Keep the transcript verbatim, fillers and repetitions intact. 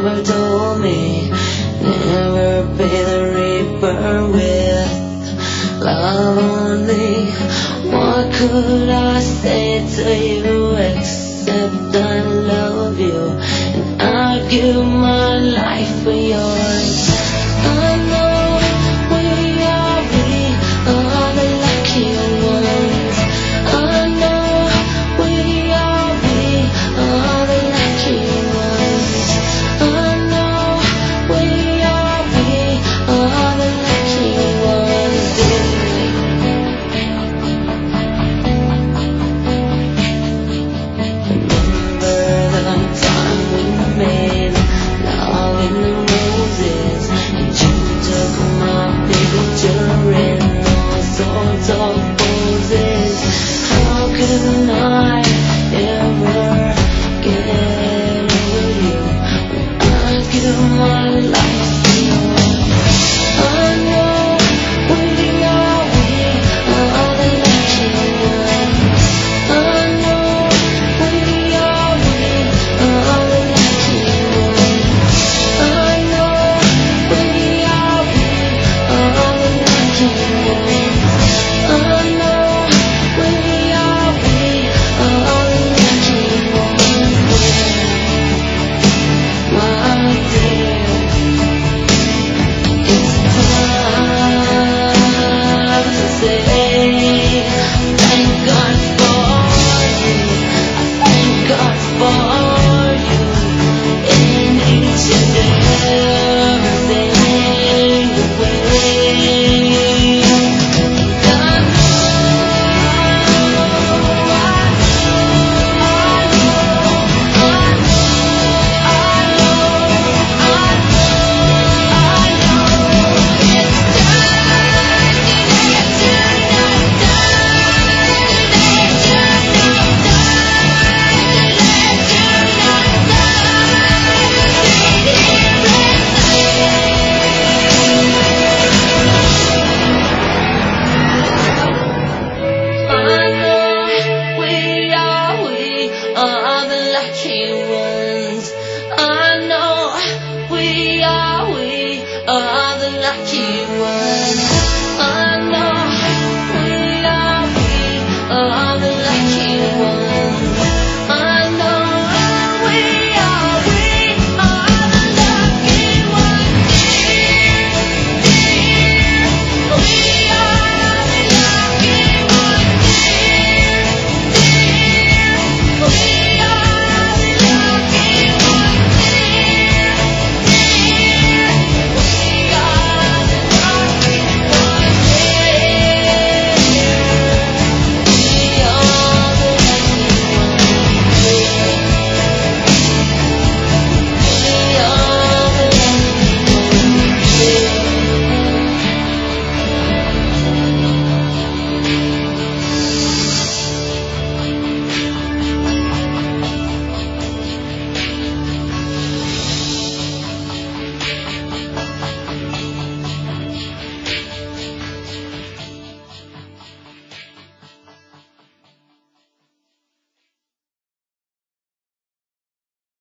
lover told me, never pay the reaper with love only. What could I say to you except I love you, and I'd give my life for yours. I know we are, we are the lucky ones. I know we are, we are the lucky ones. I know we are, we are the lucky ones. Remember the time we made love in the roses, and you took my picture in all sorts of poses. How could I ever get over you when I give my life to you? I know we are, we are the lucky ones. I know we are, we are the lucky ones. I know we are, we are the lucky ones. I know we are, we are the lucky ones. My dear, it's time to say thank God for you. I thank God for you in each and every way. I know we are, we are the lucky ones.